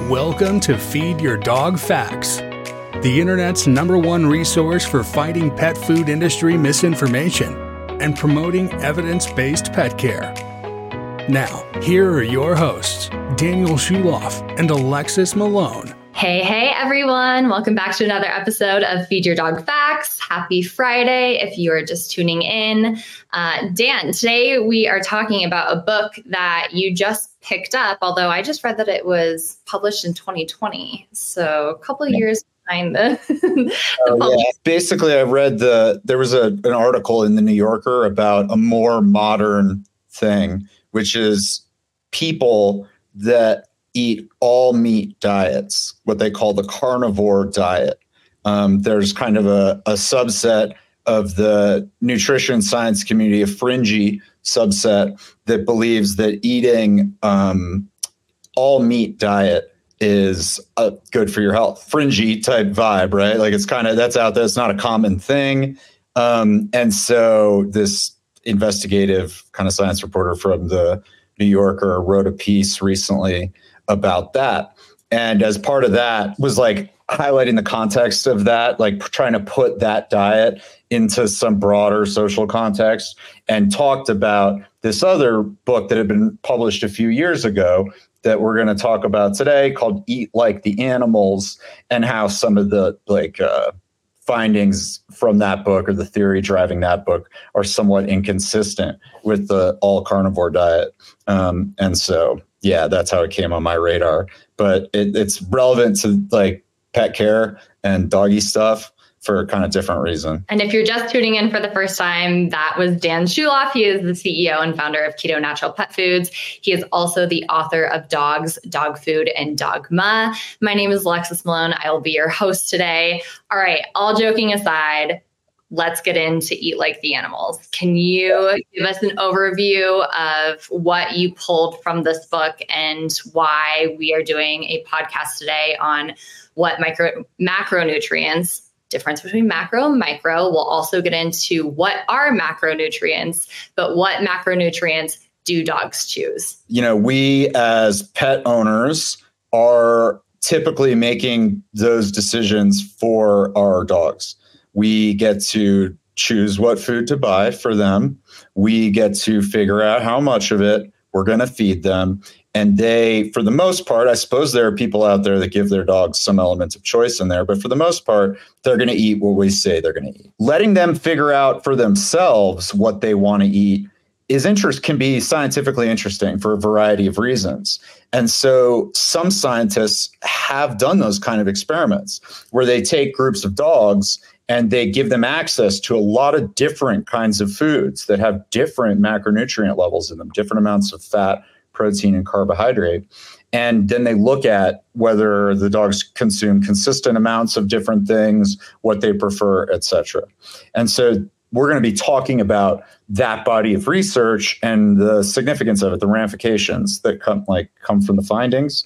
Welcome to Feed Your Dog Facts, the internet's #1 resource for fighting pet food industry misinformation and promoting evidence-based pet care. Now, here are your hosts, Daniel Shuloff and Alexis Malone. Hey, everyone. Welcome back to another episode of Feed Your Dog Facts. Happy Friday if you are just tuning in. Dan, today we are talking about a book that you just picked up, although I just read that it was published in 2020. So a couple of years behind the Basically, I read there was an article in the New Yorker about a more modern thing, which is people that eat all meat diets, what they call the carnivore diet. There's kind of a subset of the nutrition science community, a fringy subset that believes that eating all meat diet is good for your health. Fringy type vibe, right? Like it's kind of, that's out there. It's not a common thing. And so this investigative kind of science reporter from the New Yorker wrote a piece recently about that. And as part of that was like highlighting the context of that, like trying to put that diet into some broader social context, and talked about this other book that had been published a few years ago that we're going to talk about today called Eat Like the Animals, and how some of the findings from that book or the theory driving that book are somewhat inconsistent with the all carnivore diet. And so, yeah, that's how it came on my radar. But it's relevant to like pet care and doggy stuff for a kind of different reason. And if you're just tuning in for the first time, that was Dan Shuloff. He is the CEO and founder of Keto Natural Pet Foods. He is also the author of Dogs, Dog Food, and Dogma. My name is Alexis Malone. I will be your host today. All right, all joking aside, let's get into Eat Like the Animals. Can you give us an overview of what you pulled from this book and why we are doing a podcast today on what macronutrients, difference between macro and micro? We'll also get into what are macronutrients, but what macronutrients do dogs choose? You know, we as pet owners are typically making those decisions for our dogs. We get to choose what food to buy for them. We get to figure out how much of it we're going to feed them. And they, for the most part, I suppose there are people out there that give their dogs some elements of choice in there, but for the most part, they're going to eat what we say they're going to eat. Letting them figure out for themselves what they want to eat can be scientifically interesting for a variety of reasons. And so some scientists have done those kind of experiments where they take groups of dogs and they give them access to a lot of different kinds of foods that have different macronutrient levels in them, different amounts of fat, protein, and carbohydrate. And then they look at whether the dogs consume consistent amounts of different things, what they prefer, et cetera. And so we're going to be talking about that body of research and the significance of it, the ramifications that come from the findings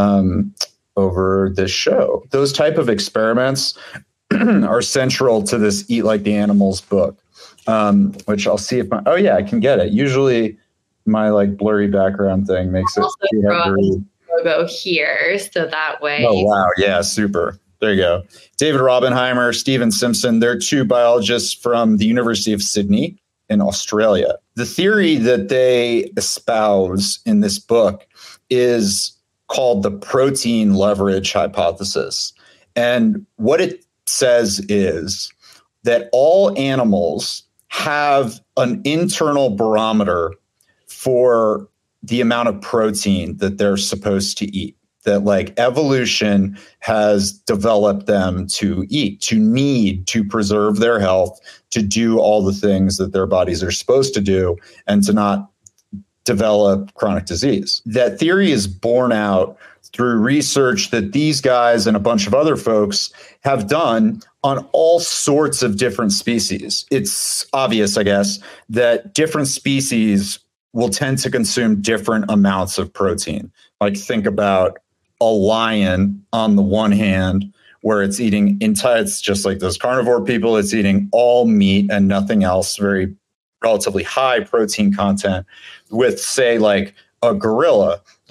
over this show. Those type of experiments are central to this Eat Like the Animals book, which I'll see if I can get it. Usually my like blurry background thing makes it. Logo here, so that way. Oh, wow. Yeah, super. There you go. David Robbenheimer, Stephen Simpson, they're two biologists from the University of Sydney in Australia. The theory that they espouse in this book is called the protein leverage hypothesis. And what it says is that all animals have an internal barometer for the amount of protein that they're supposed to eat, that like evolution has developed them to eat, to need to preserve their health, to do all the things that their bodies are supposed to do, and to not develop chronic disease. That theory is borne out through research that these guys and a bunch of other folks have done on all sorts of different species. It's obvious, I guess, that different species will tend to consume different amounts of protein. Like think about a lion on the one hand, where it's eating it's just like those carnivore people, it's eating all meat and nothing else, very relatively high protein content, with say like a gorilla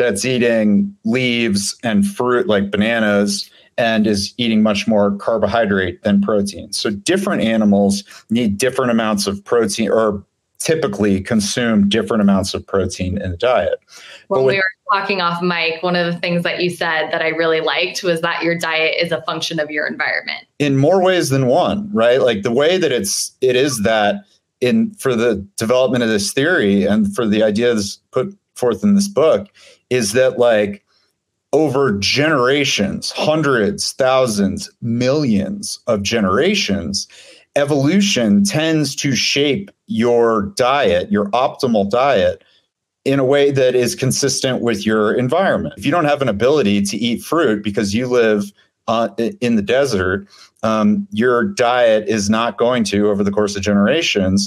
that's eating leaves and fruit like bananas and is eating much more carbohydrate than protein. So different animals need different amounts of protein, or typically consume different amounts of protein in the diet. When we were talking off mic, one of the things that you said that I really liked was that your diet is a function of your environment. In more ways than one, right? Like the way that it is that for the development of this theory and for the ideas put forth in this book is that like over generations, hundreds, thousands, millions of generations, evolution tends to shape your diet, your optimal diet, in a way that is consistent with your environment. If you don't have an ability to eat fruit because you live in the desert, your diet is not going to, over the course of generations,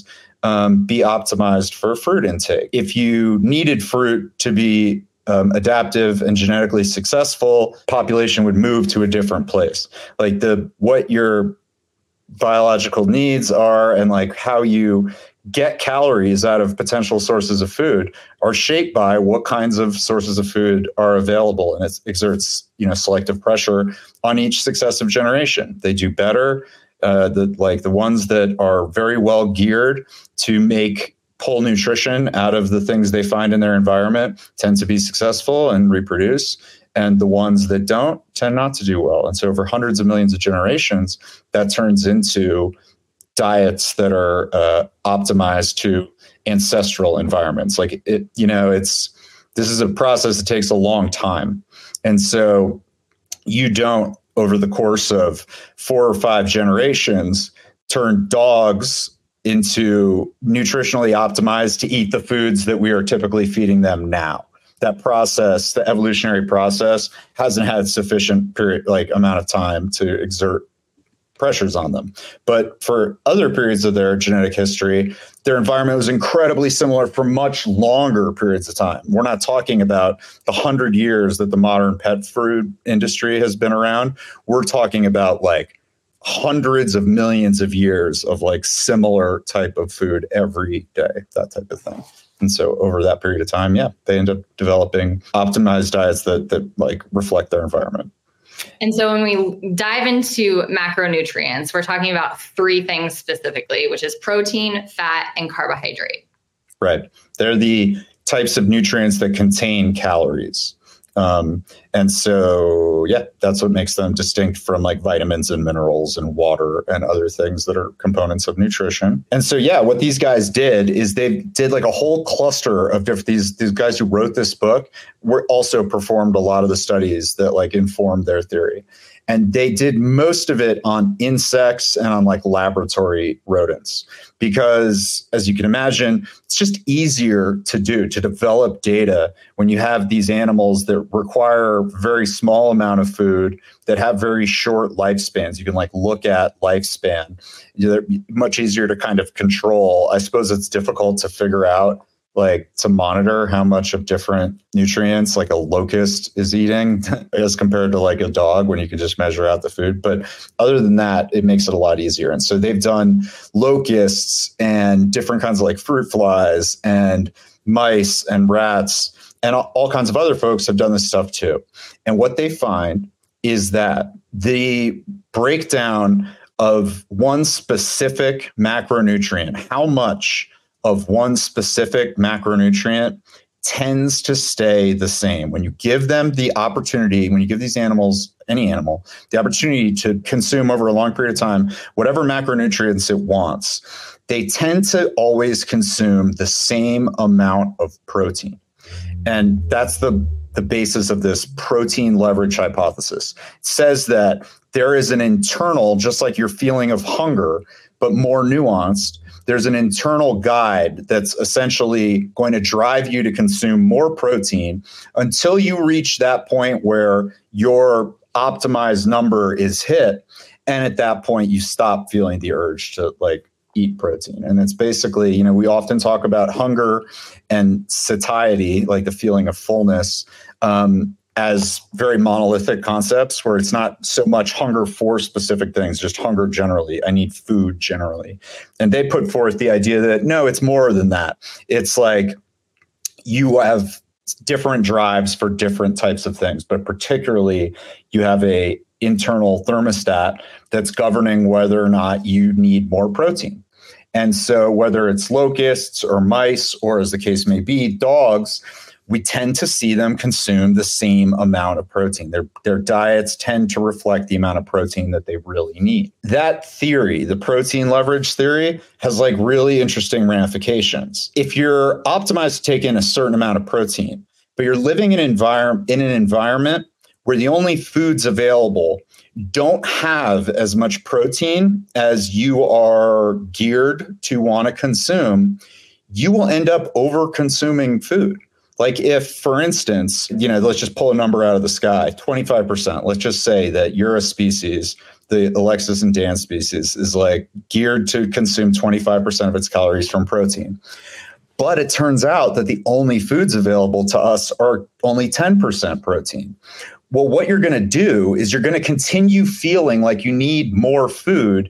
be optimized for fruit intake. If you needed fruit to be adaptive and genetically successful, population would move to a different place. Like what your biological needs are and like how you get calories out of potential sources of food are shaped by what kinds of sources of food are available, and it exerts selective pressure on each successive generation. They do better. The ones that are very well geared to pull nutrition out of the things they find in their environment tend to be successful and reproduce. And the ones that don't tend not to do well. And so over hundreds of millions of generations, that turns into diets that are optimized to ancestral environments. Like this is a process that takes a long time. And so you don't, over the course of 4 or 5 generations, turn dogs into nutritionally optimized to eat the foods that we are typically feeding them now. That process, the evolutionary process, hasn't had sufficient amount of time to exert pressures on them. But for other periods of their genetic history, their environment was incredibly similar for much longer periods of time. We're not talking about the 100 years that the modern pet food industry has been around. We're talking about like hundreds of millions of years of like similar type of food every day, that type of thing. And so over that period of time, they end up developing optimized diets that like reflect their environment. And so when we dive into macronutrients, we're talking about 3 things specifically, which is protein, fat, and carbohydrate. Right. They're the types of nutrients that contain calories. And so, that's what makes them distinct from like vitamins and minerals and water and other things that are components of nutrition. And so, what these guys did is they did like a whole cluster of different, these guys who wrote this book were also performed a lot of the studies that like informed their theory. And they did most of it on insects and on like laboratory rodents, because as you can imagine, it's just easier to develop data when you have these animals that require a very small amount of food, that have very short lifespans. You can like look at lifespan. They're much easier to kind of control. I suppose it's difficult to figure out, like to monitor how much of different nutrients like a locust is eating as compared to like a dog when you can just measure out the food. But other than that, it makes it a lot easier. And so they've done locusts and different kinds of like fruit flies and mice and rats, and all kinds of other folks have done this stuff too. And what they find is that the breakdown of one specific macronutrient, how much of one specific macronutrient tends to stay the same. When you give them the opportunity, when you give these animals, any animal, the opportunity to consume over a long period of time, whatever macronutrients it wants, they tend to always consume the same amount of protein. And that's the basis of this protein leverage hypothesis. It says that there is an internal, just like your feeling of hunger, but more nuanced, there's an internal guide that's essentially going to drive you to consume more protein until you reach that point where your optimized number is hit. And at that point, you stop feeling the urge to like eat protein. And it's basically, we often talk about hunger and satiety, like the feeling of fullness, as very monolithic concepts where it's not so much hunger for specific things, just hunger generally. I need food generally. And they put forth the idea that no, it's more than that. It's like you have different drives for different types of things, but particularly you have a internal thermostat that's governing whether or not you need more protein. And so whether it's locusts or mice, or as the case may be, dogs, we tend to see them consume the same amount of protein. Their diets tend to reflect the amount of protein that they really need. That theory, the protein leverage theory, has like really interesting ramifications. If you're optimized to take in a certain amount of protein, but you're living in an environment where the only foods available don't have as much protein as you are geared to want to consume, you will end up over consuming food. Like if, for instance, let's just pull a number out of the sky, 25%. Let's just say that you're a species, the Alexis and Dan species is like geared to consume 25% of its calories from protein. But it turns out that the only foods available to us are only 10% protein. Well, what you're going to do is you're going to continue feeling like you need more food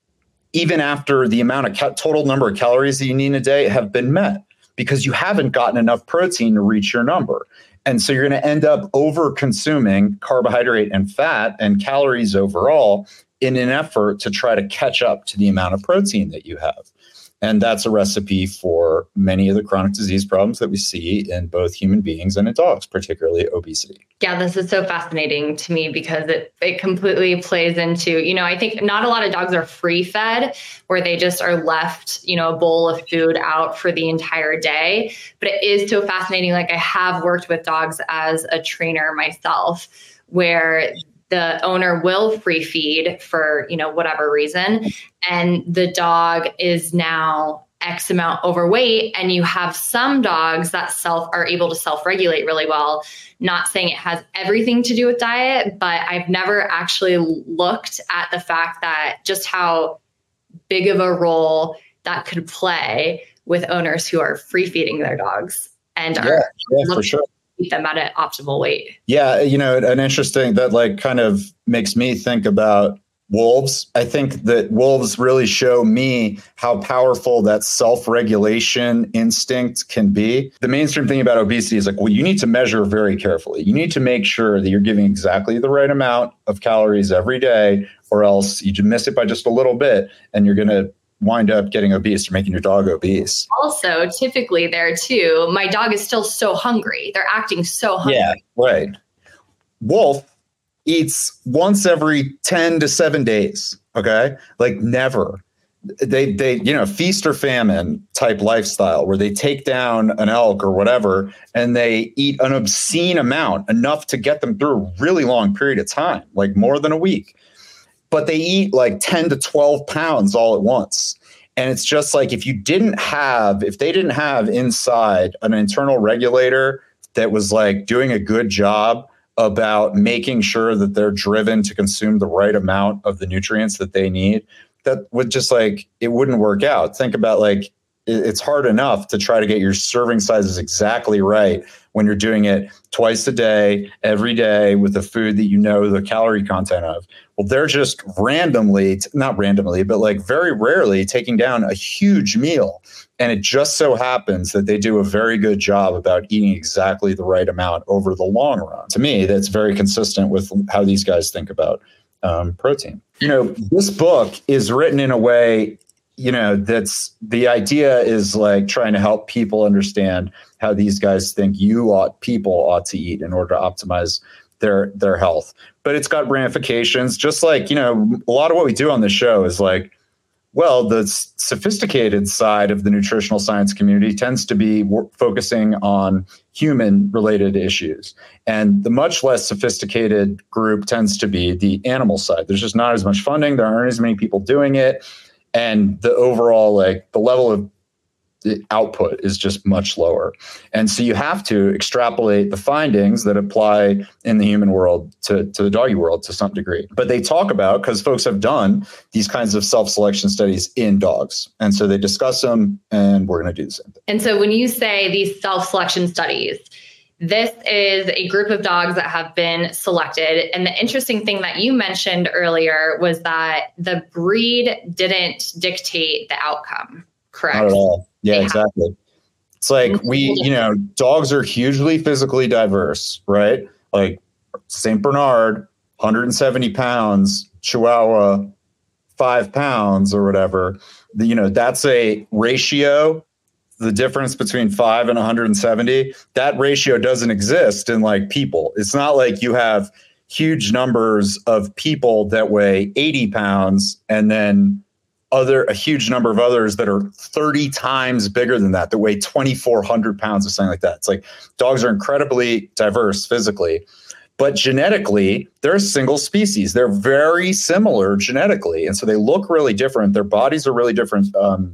even after the amount of total number of calories that you need a day have been met, because you haven't gotten enough protein to reach your number. And so you're going to end up over consuming carbohydrate and fat and calories overall in an effort to try to catch up to the amount of protein that you have. And that's a recipe for many of the chronic disease problems that we see in both human beings and in dogs, particularly obesity. Yeah, this is so fascinating to me because it completely plays into, I think not a lot of dogs are free fed where they just are left, a bowl of food out for the entire day. But it is so fascinating. Like I have worked with dogs as a trainer myself where the owner will free feed for, whatever reason. And the dog is now X amount overweight. And you have some dogs that are able to self-regulate really well. Not saying it has everything to do with diet, but I've never actually looked at the fact that just how big of a role that could play with owners who are free feeding their dogs and are for sure. Keep them at an optimal weight. Yeah, an interesting that like kind of makes me think about wolves. I think that wolves really show me how powerful that self-regulation instinct can be. The mainstream thing about obesity is like, well, you need to measure very carefully. You need to make sure that you're giving exactly the right amount of calories every day, or else you miss it by just a little bit and you're going to wind up getting obese. You're making your dog obese. Also, typically there too, my dog is still so hungry. They're acting so hungry. Yeah, right. Wolf eats once every 10 to 7 days. Okay. Like never. They feast or famine type lifestyle where they take down an elk or whatever, and they eat an obscene amount, enough to get them through a really long period of time, like more than a week. But they eat like 10 to 12 pounds all at once. And it's just like, if they didn't have inside an internal regulator that was like doing a good job about making sure that they're driven to consume the right amount of the nutrients that they need, that would just like, it wouldn't work out. Think about like, it's hard enough to try to get your serving sizes exactly right when you're doing it twice a day, every day with the food that the calorie content of. Well, they're just not randomly, but like very rarely taking down a huge meal. And it just so happens that they do a very good job about eating exactly the right amount over the long run. To me, that's very consistent with how these guys think about protein. This book is written in a way, that's the idea is like trying to help people understand how these guys think people ought to eat in order to optimize their health. But it's got ramifications, just like, a lot of what we do on the show is like, well, the sophisticated side of the nutritional science community tends to be focusing on human related issues. And the much less sophisticated group tends to be the animal side. There's just not as much funding. There aren't as many people doing it. And the overall, like the level of the output is just much lower. And so you have to extrapolate the findings that apply in the human world to the doggy world to some degree. But they talk about, because folks have done these kinds of self-selection studies in dogs. And so they discuss them, and we're going to do the same thing. And so when you say these self-selection studies, this is a group of dogs that have been selected. And the interesting thing that you mentioned earlier was that the breed didn't dictate the outcome, correct? Not at all. Yeah, exactly. It's like dogs are hugely physically diverse, right? Like St. Bernard, 170 pounds, Chihuahua, 5 pounds or whatever. That's a ratio. The difference between 5 and 170, that ratio doesn't exist in like people. It's not like you have huge numbers of people that weigh 80 pounds and then a huge number of others that are 30 times bigger than that weigh 2,400 pounds or something like that. It's like dogs are incredibly diverse physically, but genetically, they're a single species. They're very similar genetically. And so they look really different. Their bodies are really different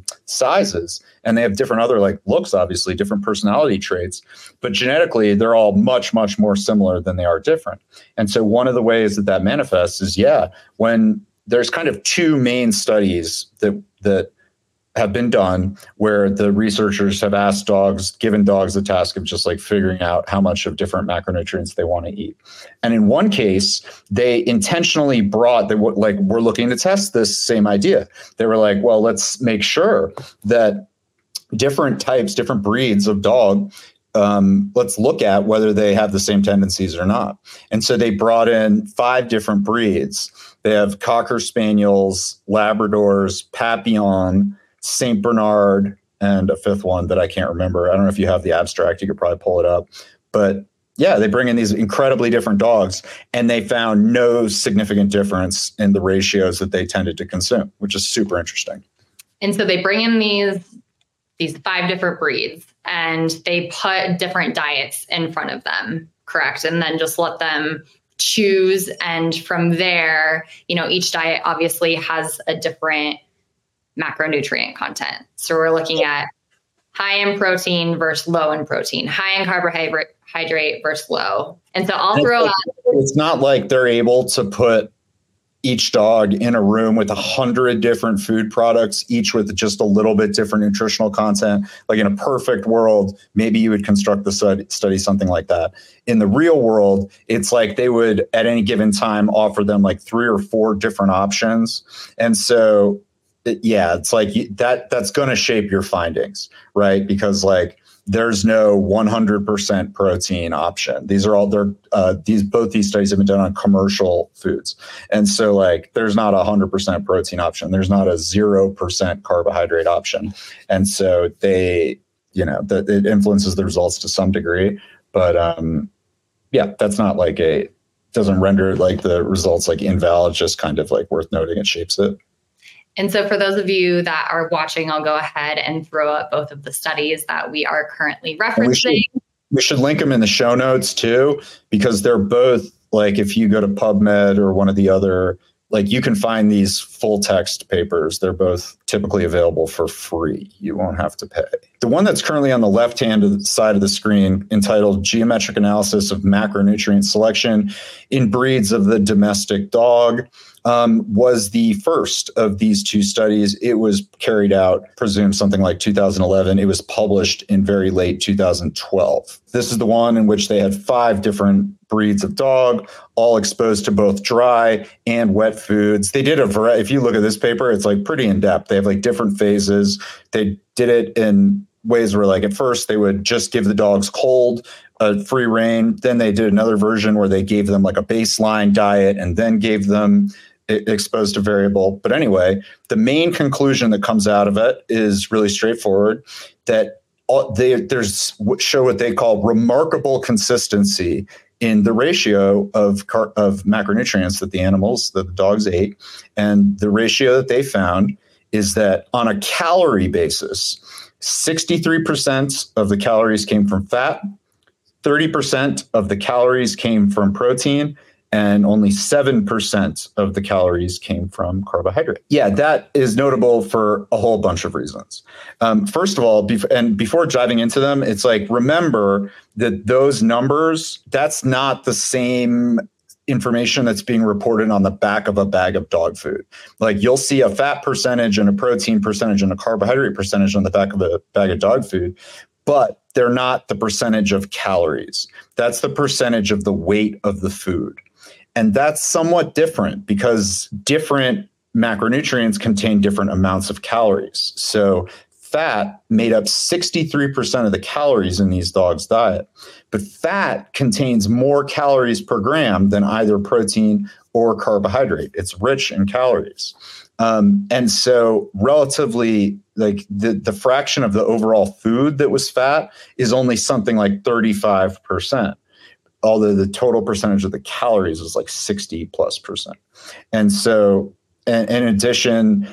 sizes, and they have different other like looks, obviously, different personality traits. But genetically, they're all much, much more similar than they are different. And so one of the ways that manifests is, when there's kind of two main studies that have been done where the researchers have given dogs the task of just like figuring out how much of different macronutrients they want to eat. And in one case, they intentionally we're looking to test this same idea. They were like, well, let's make sure that different breeds of dog, let's look at whether they have the same tendencies or not. And so they brought in 5 different breeds. They have Cocker Spaniels, Labradors, Papillon, St. Bernard, and a 5th one that I can't remember. I don't know if you have the abstract. You could probably pull it up. But yeah, they bring in these incredibly different dogs, and they found no significant difference in the ratios that they tended to consume, which is super interesting. And so they bring in these 5 different breeds, and they put different diets in front of them, correct? And then just let them choose. And from there, each diet obviously has a different macronutrient content. So we're looking at high in protein versus low in protein, high in carbohydrate versus low. And so I'll throw out. It's not like they're able to put each dog in a room with 100 different food products, each with just a little bit different nutritional content. Like in a perfect world, maybe you would construct the study something like that. In the real world, it's like they would at any given time offer them like 3 or 4 different options. And so, it's like that's going to shape your findings, right? Because like there's no 100% protein option. These are all both these studies have been done on commercial foods. And so like there's not 100% protein option. There's not a 0% carbohydrate option. And so it influences the results to some degree, but that's not like doesn't render like the results like invalid, just kind of like worth noting. It shapes it. And so for those of you that are watching, I'll go ahead and throw up both of the studies that we are currently referencing. We should link them in the show notes too, because they're both like, if you go to PubMed or one of the other, like you can find these full text papers. They're both typically available for free. You won't have to pay. The one that's currently on the left-hand side of the screen, entitled Geometric Analysis of Macronutrient Selection in Breeds of the Domestic Dog, was the first of these 2 studies. It was carried out, presumed something like 2011. It was published in very late 2012. This is the one in which they had 5 different breeds of dog, all exposed to both dry and wet foods. They did a variety. If you look at this paper, it's like pretty in depth. They have like different phases. They did it in ways where like at first they would just give the dogs cold, free rein. Then they did another version where they gave them like a baseline diet and then gave them exposed to variable. But anyway, the main conclusion that comes out of it is really straightforward, that there's show what they call remarkable consistency in the ratio of macronutrients that the dogs ate. And the ratio that they found is that on a calorie basis, 63% of the calories came from fat, 30% of the calories came from protein, and only 7% of the calories came from carbohydrate. Yeah, that is notable for a whole bunch of reasons. First of all, before diving into them, it's like, remember that those numbers, that's not the same information that's being reported on the back of a bag of dog food. Like you'll see a fat percentage and a protein percentage and a carbohydrate percentage on the back of a bag of dog food, but they're not the percentage of calories. That's the percentage of the weight of the food. And that's somewhat different because different macronutrients contain different amounts of calories. So fat made up 63% of the calories in these dogs' diet. But fat contains more calories per gram than either protein or carbohydrate. It's rich in calories. And so relatively, like the fraction of the overall food that was fat is only something like 35%, although the total percentage of the calories was like 60+%. And so, and in addition,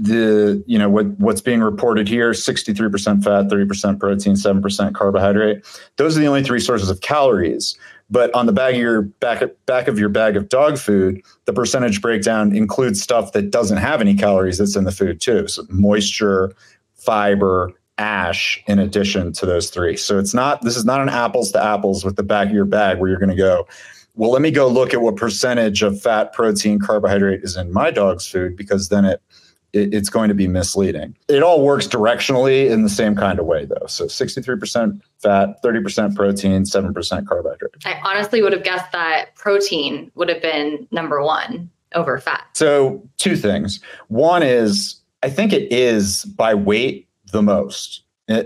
what's being reported here, 63% fat, 30% protein, 7% carbohydrate. Those are the only three sources of calories. But on the back of your bag of dog food, the percentage breakdown includes stuff that doesn't have any calories that's in the food too. So moisture, fiber, ash, in addition to those three. So this is not an apples to apples with the back of your bag where you're going to go, well, let me go look at what percentage of fat, protein, carbohydrate is in my dog's food, because then it's going to be misleading. It all works directionally in the same kind of way, though. So 63% fat, 30% protein, 7% carbohydrate. I honestly would have guessed that protein would have been number one over fat. So two things. One is, I think it is by weight the most.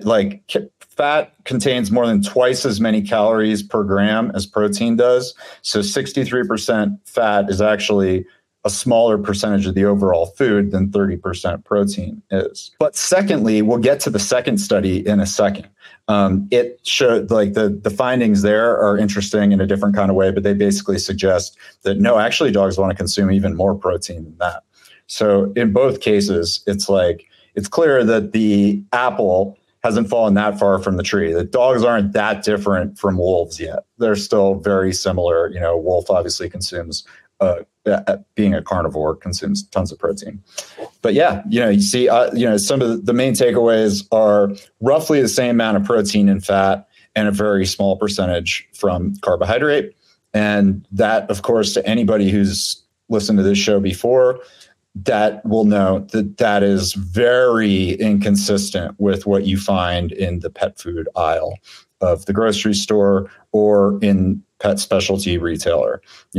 Fat contains more than twice as many calories per gram as protein does. So 63% fat is actually a smaller percentage of the overall food than 30% protein is. But secondly, we'll get to the second study in a second. It showed the findings there are interesting in a different kind of way, but they basically suggest that no, actually dogs want to consume even more protein than that. So in both cases, it's clear that the apple hasn't fallen that far from the tree. The dogs aren't that different from wolves yet. They're still very similar. Wolf obviously consumes being a carnivore, consumes tons of protein. But yeah, you see, some of the main takeaways are roughly the same amount of protein and fat and a very small percentage from carbohydrate. And that, of course, to anybody who's listened to this show before, that will know that is very inconsistent with what you find in the pet food aisle of the grocery store or in pet specialty retailer.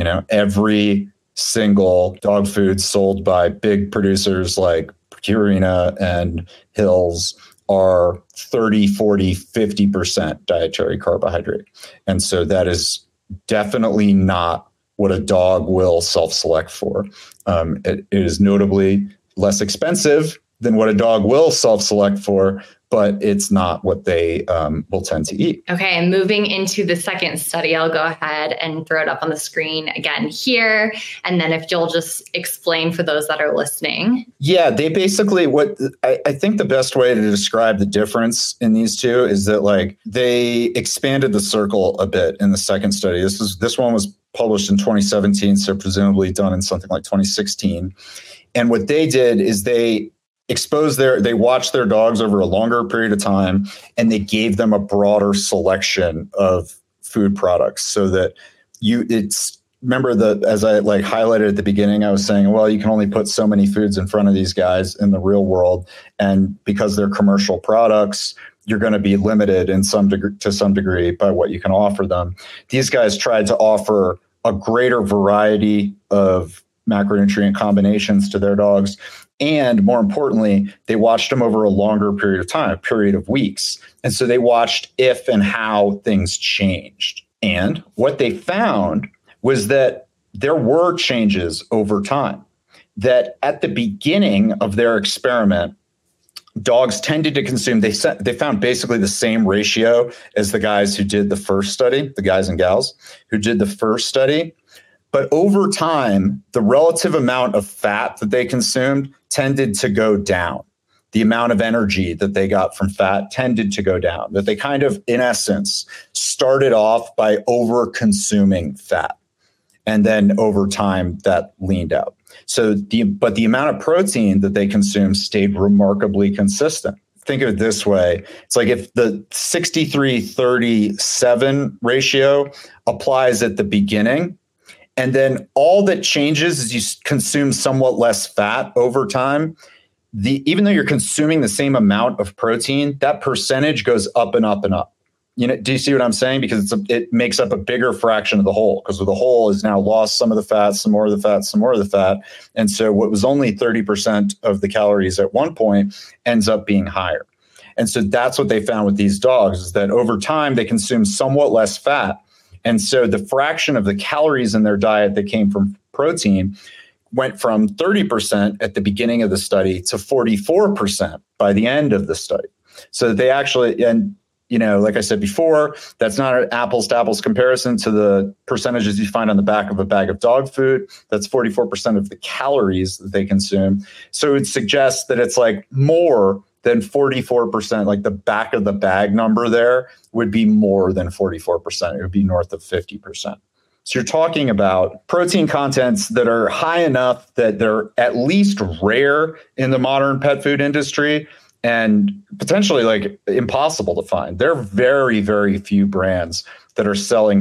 Every single dog food sold by big producers like Purina and Hills are 30, 40, 50% dietary carbohydrate. And so that is definitely not what a dog will self-select for. It is notably less expensive than what a dog will self-select for, but it's not what they will tend to eat. Okay, and moving into the second study, I'll go ahead and throw it up on the screen again here. And then if you'll just explain for those that are listening. Yeah, they basically, I think the best way to describe the difference in these two is that they expanded the circle a bit in the second study. This one was published in 2017, so presumably done in something like 2016. And what they did is they watched their dogs over a longer period of time, and they gave them a broader selection of food products so that remember as I highlighted at the beginning, I was saying, well, you can only put so many foods in front of these guys in the real world. And because they're commercial products, you're going to be limited to some degree by what you can offer them. These guys tried to offer a greater variety of macronutrient combinations to their dogs. And more importantly, they watched them over a longer period of time, a period of weeks. And so they watched if and how things changed. And what they found was that there were changes over time, that at the beginning of their experiment, dogs tended to consume, they found basically the same ratio as the guys who did the first study, the guys and gals who did the first study. But over time, the relative amount of fat that they consumed tended to go down. The amount of energy that they got from fat tended to go down. That they kind of, in essence, started off by over-consuming fat. And then over time, that leaned out. But the amount of protein that they consumed stayed remarkably consistent. Think of it this way. It's like if the 63-37 ratio applies at the beginning, and then all that changes is you consume somewhat less fat over time. Even though you're consuming the same amount of protein, that percentage goes up and up and up. Do you see what I'm saying? Because it makes up a bigger fraction of the whole, because the whole has now lost some of the fat, some more of the fat, some more of the fat. And so what was only 30% of the calories at one point ends up being higher. And so that's what they found with these dogs, is that over time they consume somewhat less fat. And so the fraction of the calories in their diet that came from protein went from 30% at the beginning of the study to 44% by the end of the study. So they actually, and like I said before, that's not an apples to apples comparison to the percentages you find on the back of a bag of dog food. That's 44% of the calories that they consume. So it suggests that it's like more than 44%, like the back of the bag number there would be more than 44%. It would be north of 50%. So you're talking about protein contents that are high enough that they're at least rare in the modern pet food industry and potentially like impossible to find. There are very, very few brands that are selling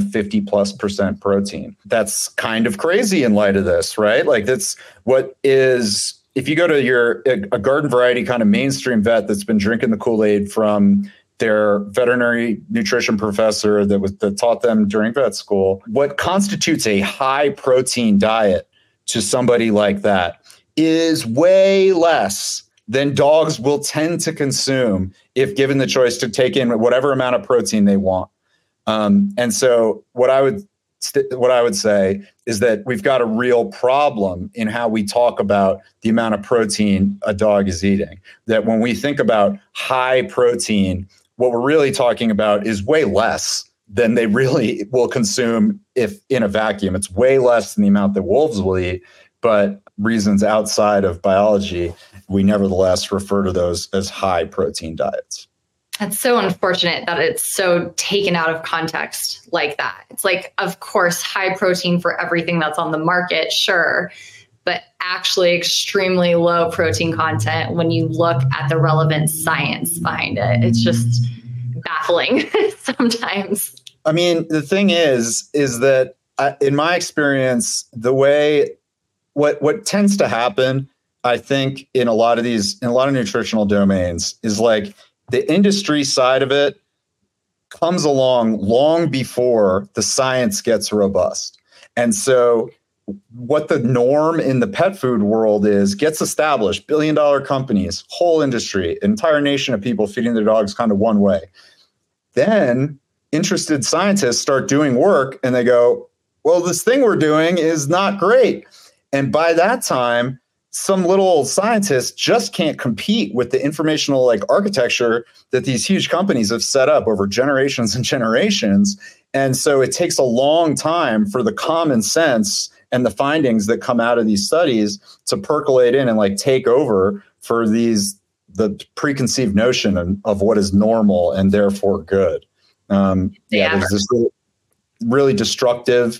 50+% protein. That's kind of crazy in light of this, right? Like that's what is, if you go to a garden variety kind of mainstream vet that's been drinking the Kool-Aid from their veterinary nutrition professor that taught them during vet school, what constitutes a high protein diet to somebody like that is way less than dogs will tend to consume if given the choice to take in whatever amount of protein they want. And so what I would say is that we've got a real problem in how we talk about the amount of protein a dog is eating. That when we think about high protein, what we're really talking about is way less than they really will consume if in a vacuum. It's way less than the amount that wolves will eat, but reasons outside of biology, we nevertheless refer to those as high protein diets. That's so unfortunate that it's so taken out of context like that. It's like, of course, high protein for everything that's on the market, sure, but actually extremely low protein content when you look at the relevant science behind it. It's just baffling sometimes. I mean, the thing is that in my experience, what tends to happen, I think, in a lot of nutritional domains is like the industry side of it comes along long before the science gets robust. And so what the norm in the pet food world is gets established, billion-dollar companies, whole industry, entire nation of people feeding their dogs kind of one way. Then interested scientists start doing work and they go, well, this thing we're doing is not great. And by that time, some little scientists just can't compete with the informational architecture that these huge companies have set up over generations and generations. And so it takes a long time for the common sense and the findings that come out of these studies to percolate in and take over for the preconceived notion of what is normal and therefore good. There's this really destructive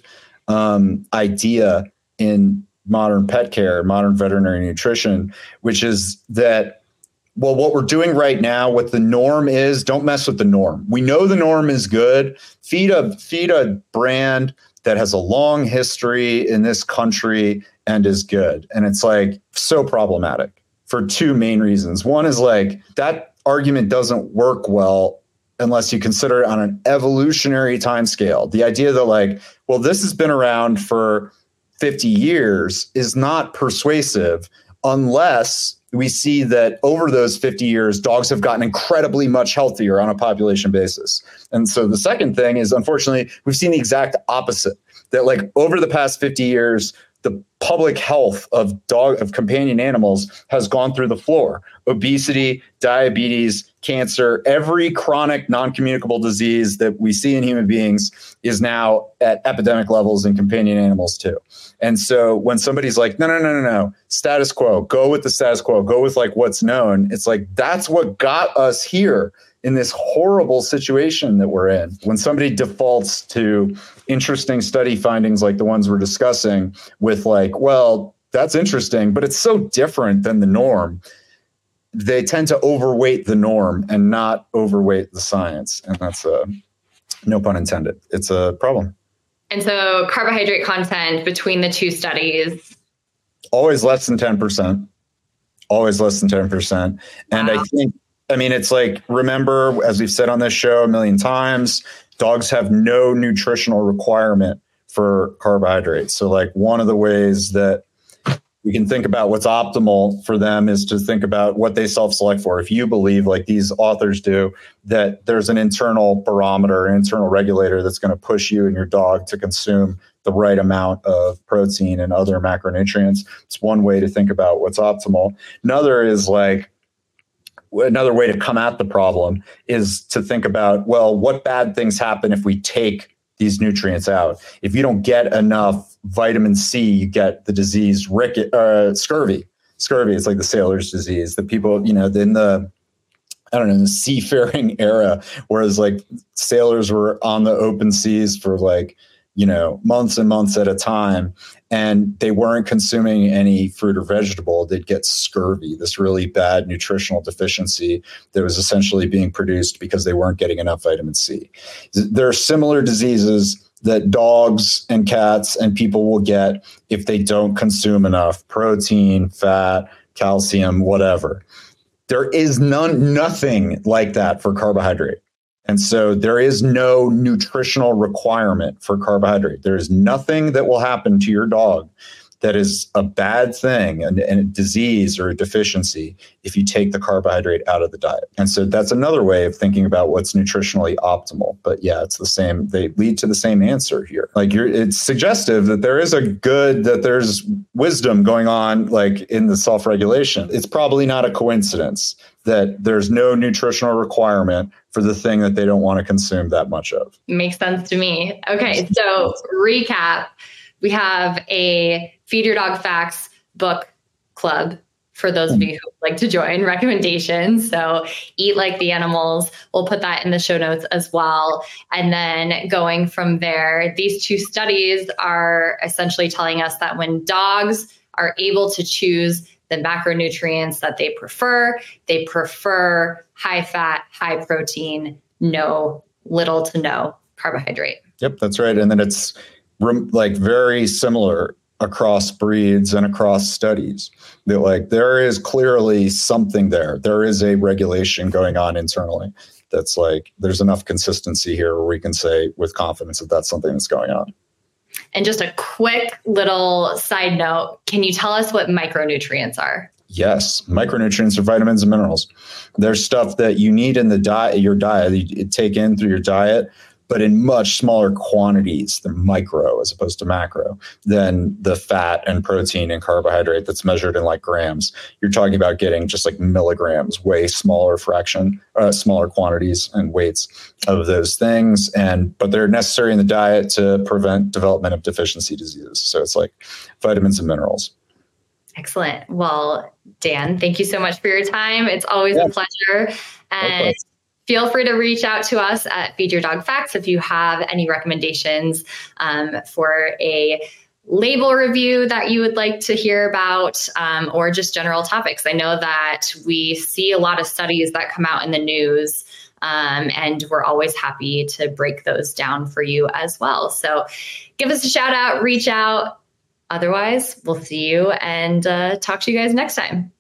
idea in modern pet care, modern veterinary nutrition, which is that, well, what we're doing right now, what the norm is, don't mess with the norm. We know the norm is good. Feed a brand that has a long history in this country and is good. And it's so problematic for two main reasons. One is that argument doesn't work well unless you consider it on an evolutionary timescale. The idea that well, this has been around for 50 years is not persuasive unless we see that over those 50 years, dogs have gotten incredibly much healthier on a population basis. And so the second thing is, unfortunately, we've seen the exact opposite, that over the past 50 years, the public health of companion animals has gone through the floor. Obesity, diabetes, cancer, every chronic non-communicable disease that we see in human beings is now at epidemic levels in companion animals too. And so when somebody's like, no, status quo, go with the status quo, go with what's known. It's that's what got us here in this horrible situation that we're in. When somebody defaults to interesting study findings like the ones we're discussing with well, that's interesting, but it's so different than the norm, they tend to overweight the norm and not overweight the science. And that's no pun intended. It's a problem. And so carbohydrate content between the two studies? Always less than 10%. Always less than 10%. And wow. It's remember, as we've said on this show a million times, dogs have no nutritional requirement for carbohydrates. So one of the ways that we can think about what's optimal for them is to think about what they self-select for. If you believe, like these authors do, that there's an internal barometer, an internal regulator that's going to push you and your dog to consume the right amount of protein and other macronutrients, it's one way to think about what's optimal. Another way to come at the problem is to think about, well, what bad things happen if we take these nutrients out? If you don't get enough vitamin C, you get the disease scurvy. Scurvy is like the sailor's disease. The people, in the seafaring era, whereas like sailors were on the open seas for like, months and months at a time, and they weren't consuming any fruit or vegetable, they'd get scurvy, this really bad nutritional deficiency that was essentially being produced because they weren't getting enough vitamin C. There are similar diseases that dogs and cats and people will get if they don't consume enough protein, fat, calcium, whatever. There is nothing like that for carbohydrate. And so there is no nutritional requirement for carbohydrate. There is nothing that will happen to your dog that is a bad thing and a disease or a deficiency if you take the carbohydrate out of the diet. And so that's another way of thinking about what's nutritionally optimal. But yeah, it's the same. They lead to the same answer here. Like it's suggestive that there's wisdom going on like in the self-regulation. It's probably not a coincidence that there's no nutritional requirement for the thing that they don't want to consume that much of. Makes sense to me. Okay, so recap. We have a Feed Your Dog Facts book club for those of you who would like to join, recommendations. So Eat Like the Animals. We'll put that in the show notes as well. And then going from there, these two studies are essentially telling us that when dogs are able to choose the macronutrients that they prefer high fat, high protein, little to no carbohydrate. Yep, that's right. And then it's like very similar across breeds and across studies that like there is clearly something there. There is a regulation going on internally that's like there's enough consistency here where we can say with confidence that that's something that's going on. And just a quick little side note, can you tell us what micronutrients are? Yes, micronutrients are vitamins and minerals. There's stuff that you need in your diet, you take in through your diet, but in much smaller quantities. They're micro as opposed to macro than the fat and protein and carbohydrate that's measured in like grams. You're talking about getting just like milligrams, way smaller smaller quantities and weights of those things. But they're necessary in the diet to prevent development of deficiency diseases. So it's like vitamins and minerals. Excellent. Well, Dan, thank you so much for your time. It's always a pleasure. And feel free to reach out to us at Feed Your Dog Facts if you have any recommendations for a label review that you would like to hear about, or just general topics. I know that we see a lot of studies that come out in the news, and we're always happy to break those down for you as well. So give us a shout out, reach out. Otherwise, we'll see you and talk to you guys next time.